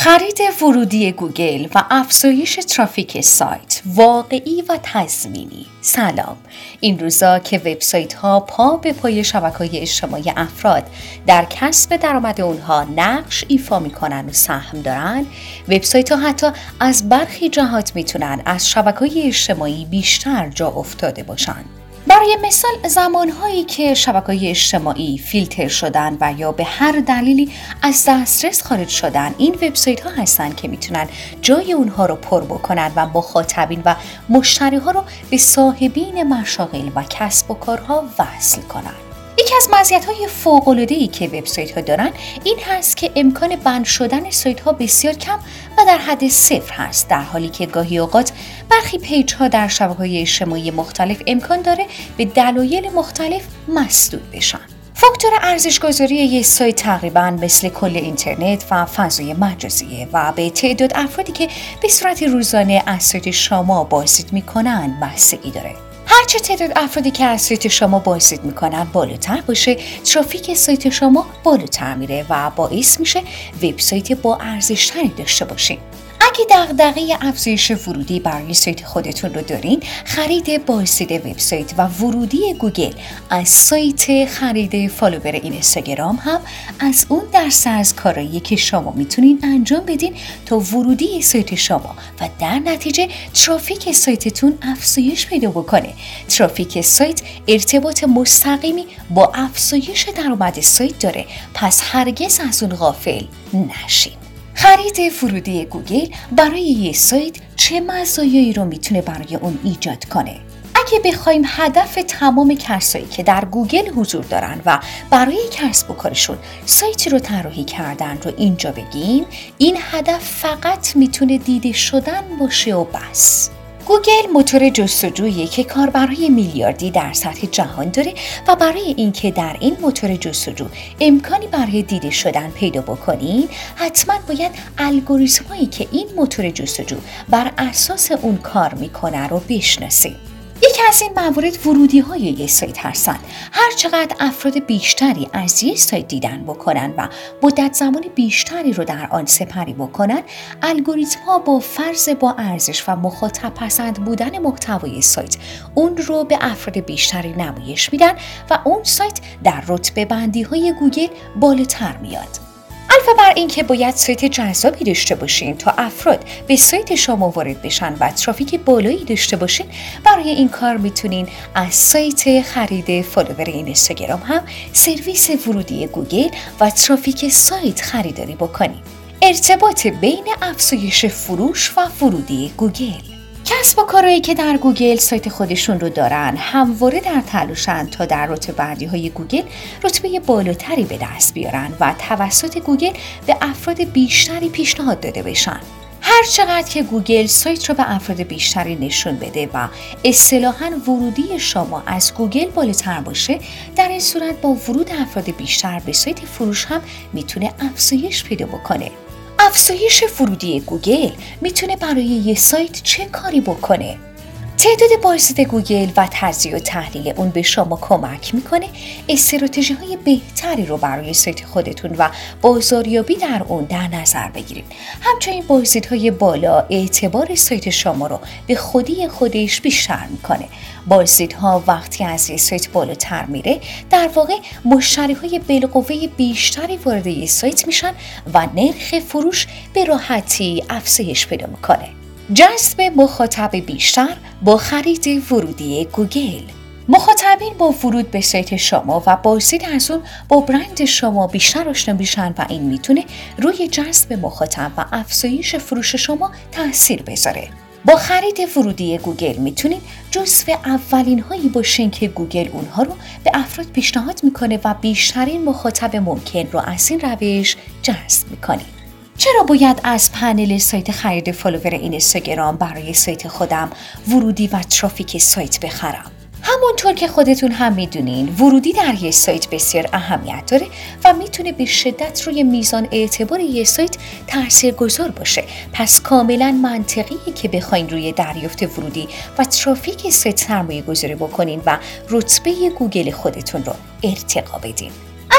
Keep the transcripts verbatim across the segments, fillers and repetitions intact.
خرید ورودی گوگل و افزایش ترافیک سایت واقعی و تضمینی. سلام. این روزا که وبسایت ها پا به پای شبکه‌های اجتماعی افراد در کسب درآمد اونها نقش ایفا میکنن و سهم دارن، وبسایت ها حتی از برخی جهات میتونن از شبکه‌های اجتماعی بیشتر جا افتاده باشن. برای مثال زمانهایی که شبکه‌های اجتماعی فیلتر شدن و یا به هر دلیلی از دسترس خارج شدن، این وبسایت‌ها هستن که میتونن جای اونها رو پر بکنن و مخاطبین و مشتری‌ها رو به صاحبین مشاغل و کسب و کارها وصل کنن. یکی از مزیت‌های فوق‌العاده‌ای که وبسایت‌ها دارن این هست که امکان بند شدن سایت‌ها بسیار کم و در حد صفر هست، در حالی که گاهی اوقات برخی پیج‌ها در شبکه‌های اجتماعی مختلف امکان داره به دلایل مختلف مسدود بشن. فاکتور ارزش‌گذاری یک سایت تقریباً مثل کل اینترنت و فضای مجازیه و به تعداد افرادی که به صورت روزانه از سایت شما بازدید می‌کنن بستگی داره. هرچه تعداد افرادی که از سایت شما بازدید میکنن بالاتر باشه، ترافیک سایت شما بالاتر میره و باعث میشه وبسایت با ارزش‌تری داشته باشین. اگه دغدغه افزایش ورودی برای سایت خودتون رو دارین، خرید بازدید وبسایت و ورودی گوگل از سایت خرید فالوور اینستاگرام هم از اون دسته از کارهایی که شما میتونین انجام بدین تا ورودی سایت شما و در نتیجه ترافیک سایتتون افزایش پیدا بکنه. ترافیک سایت ارتباط مستقیمی با افزایش درآمد سایت داره، پس هرگز از اون غافل نشین. خرید ورودی گوگل برای یک سایت چه مزایایی رو میتونه برای اون ایجاد کنه؟ اگه بخوایم هدف تمام کسایی که در گوگل حضور دارن و برای کسب و کارشون سایتی رو طراحی کردن رو اینجا بگیم، این هدف فقط میتونه دیده شدن باشه و بس. گوگل موتور جستجویی که کاربرای میلیاردی در سطح جهان داره و برای اینکه در این موتور جستجو امکانی برای دیده شدن پیدا بکنین، حتما باید الگوریتمایی که این موتور جستجو بر اساس اون کار میکنه رو بشناسیم. یکی از این موارد ورودی های یک سایت هستن. هر چقدر افراد بیشتری از یک سایت دیدن بکنن و مدت زمان بیشتری رو در آن سپری بکنن، الگوریتم ها با فرض با ارزش و مخاطب پسند بودن محتوای سایت اون رو به افراد بیشتری نمایش میدن و اون سایت در رتبه بندی های گوگل بالاتر میاد. علاوه بر این که باید سایت جذابی داشته باشین تا افراد به سایت شما وارد بشن و ترافیک بالایی داشته باشین، برای این کار میتونین از سایت خرید فالوور اینستاگرام هم سرویس ورودی گوگل و ترافیک سایت خریداری بکنین. ارتباط بین افزایش فروش و ورودی گوگل. کسب و کارهایی که در گوگل سایت خودشون رو دارن همواره در تلاشن تا در رتبه بندی های گوگل رتبه بالاتری به دست بیارن و توسط گوگل به افراد بیشتری پیشنهاد داده بشن. هر چقدر که گوگل سایت رو به افراد بیشتری نشون بده و اصطلاحاً ورودی شما از گوگل بالاتر باشه، در این صورت با ورود افراد بیشتر به سایت فروش هم میتونه افزایش پیدا بکنه. افزایش ورودی گوگل میتونه برای یه سایت چه کاری بکنه؟ تعداد بازدید گوگل و تجزیه و تحلیل اون به شما کمک میکنه استراتژی های بهتری رو برای سایت خودتون و بازاریابی در اون در نظر بگیرید. همچنین بازدیدهای بالا اعتبار سایت شما رو به خودی خودش بیشتر میکنه. بازدیدها وقتی از یه سایت بالاتر میره، در واقع مشتری های بالقوه بیشتری وارد یه سایت میشن و نرخ فروش به راحتی افزایش پیدا میکنه. جذب مخاطب بیشتر با خرید ورودی گوگل. مخاطبین با ورود به سایت شما و بازدید از اون با برند شما بیشتر آشنا میشن و این میتونه روی جذب مخاطب و افزایش فروش شما تأثیر بذاره. با خرید ورودی گوگل میتونین جزو اولین هایی باشین که گوگل اونها رو به افراد پیشنهاد میکنه و بیشترین مخاطب ممکن رو از این روش جذب میکنین. چرا باید از پنل سایت خرید فالوور اینستاگرام برای سایت خودم ورودی و ترافیک سایت بخرم؟ همونطور که خودتون هم میدونین، ورودی در یک سایت بسیار اهمیت داره و میتونه به شدت روی میزان اعتبار یک سایت تاثیرگذار باشه. پس کاملا منطقیه که بخواین روی دریافت ورودی و ترافیک سایت سرمایه گذاری بکنین و رتبه گوگل خودتون رو ارتقا بدین.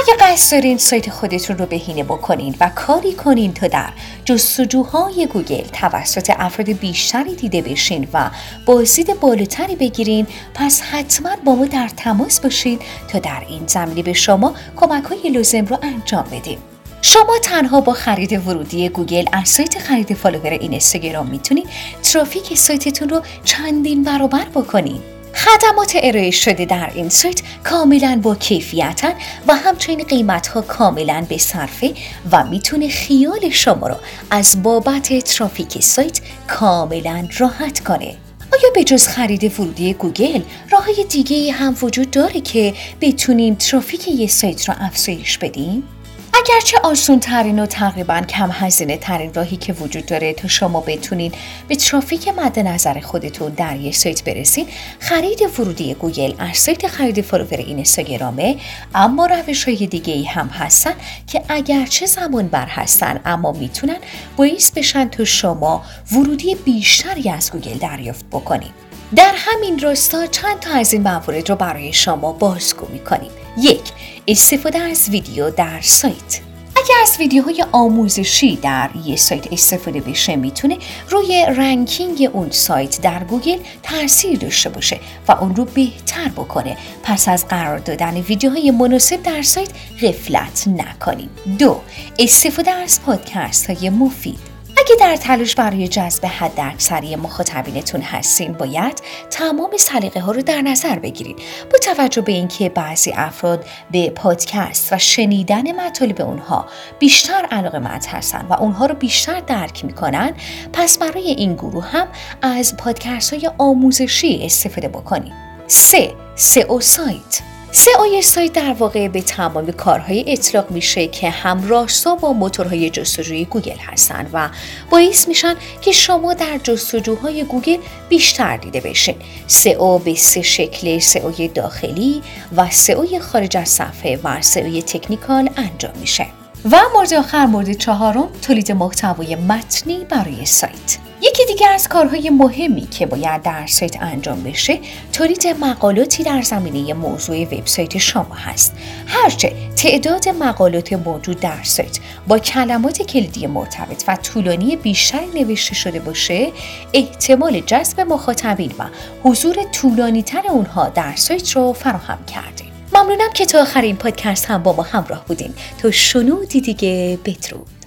اگه قصد دارین سایت خودتون رو بهینه بکنین و کاری کنین تا در جستجوهای گوگل توسط افراد بیشتری دیده بشین و بازدید بالاتری بگیرین، پس حتما با ما در تماس باشین تا در این زمینه به شما کمک‌های لازم رو انجام بدیم. شما تنها با خرید ورودی گوگل از سایت خرید فالوور اینستاگرام میتونید ترافیک سایتتون رو چندین برابر بکنین. خدمات ارائه شده در این سایت کاملا با کیفیتن و همچنین قیمت‌ها کاملا به صرفه و میتونه خیال شما رو از بابت ترافیک سایت کاملا راحت کنه. آیا به جز خرید ورودی گوگل راه‌های دیگه‌ای هم وجود داره که بتونین ترافیک یه سایت رو افزایش بدین؟ اگرچه آسان ترین و تقریباً کم هزینه ترین راهی که وجود داره تا شما بتونین به ترافیک مد نظر خودتون در یک سایت برسین، خرید ورودی گوگل از سایت خرید فالوور اینستاگرامه، اما روش‌های دیگه‌ای هم هستن که اگرچه زمان بر هستن اما میتونن باعث بشن تا شما ورودی بیشتری از گوگل دریافت بکنین. در همین راستا چند تا از این موارد رو برای شما بازگو می‌کنیم. یک، استفاده از ویدیو در سایت. اگر از ویدیوهای آموزشی در یک سایت استفاده بشه میتونه روی رنکینگ اون سایت در گوگل تاثیر داشته باشه و اون رو بهتر بکنه. پس از قرار دادن ویدیوهای مناسب در سایت غفلت نکنیم. دو، استفاده از پادکست های مفید. اگه در تلاش برای جذب حداکثری مخاطبینتون هستین، باید تمام سلیقه ها رو در نظر بگیرید. با توجه به اینکه بعضی افراد به پادکست و شنیدن مطالب اونها بیشتر علاقه‌مند هستن و اونها رو بیشتر درک میکنن، پس برای این گروه هم از پادکست های آموزشی استفاده بکنید. سه، سئو سایت. سئو سایت در واقع به تمام کارهای اطلاق میشه که هم راستا با موتورهای جستجوی گوگل هستن و باعث میشن که شما در جستجوهای گوگل بیشتر دیده بشین. سئو به سه شکل، سئو داخلی و سئو خارج از صفحه و سئو تکنیکال انجام میشه. و مورد آخر، مورد چهارم، تولید محتوای متنی برای سایت. یکی دیگه از کارهای مهمی که باید در سایت انجام بشه، تولید مقالاتی در زمینه موضوع وبسایت شما هست. هرچه تعداد مقالات موجود در سایت با کلمات کلیدی مرتبط و طولانی بیشتری نوشته شده باشه، احتمال جذب مخاطبین و حضور طولانی تر اونها در سایت رو فراهم کرده. ممنونم که تا آخر این پادکست هم با ما همراه بودین. تا شنودی دیگه، بدرود.